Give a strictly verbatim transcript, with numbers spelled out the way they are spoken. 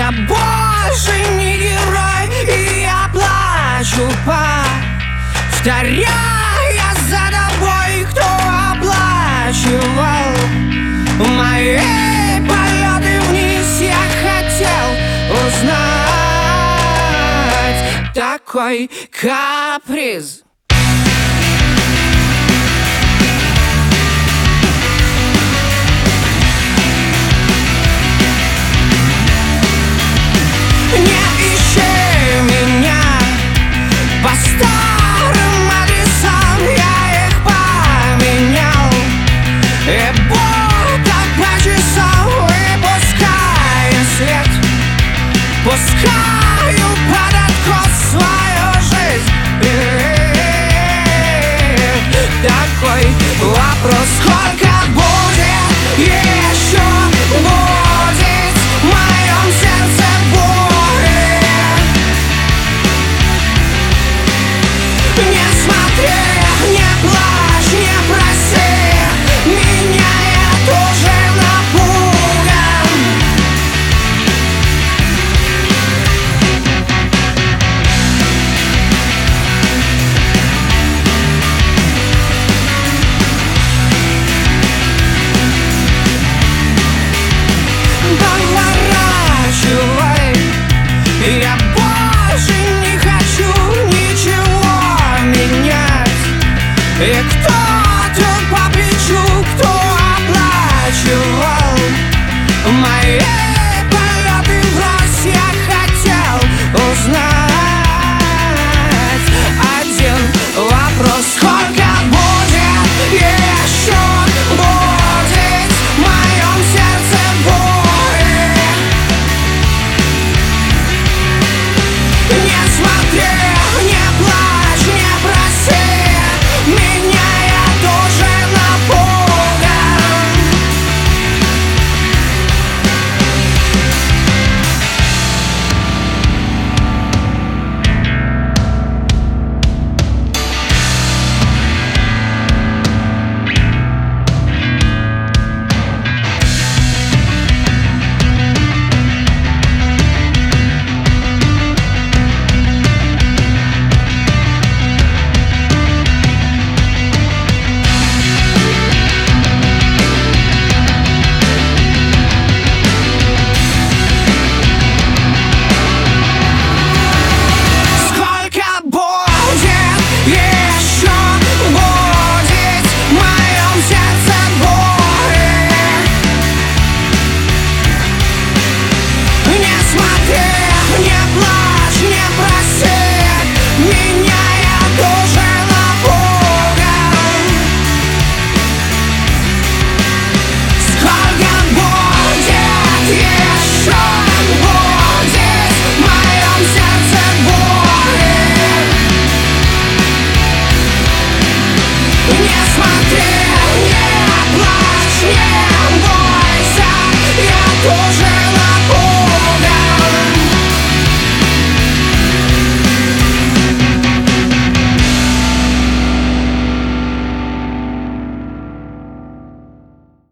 Я больше не герой, и я плачу, повторяя за тобой, кто оплачивал мои полеты вниз. Я хотел узнать такой каприз. Не ищи меня по старым адресам, я их поменял, и будто по часам выпуская свет, пускаю под откос свою жизнь. Такой вопрос: сколько будет еще будет в моем сердце боли? Не смотри, не плачь, не проси меня, я тоже напуган. Поворачивай, я больше не хочу ничего менять. И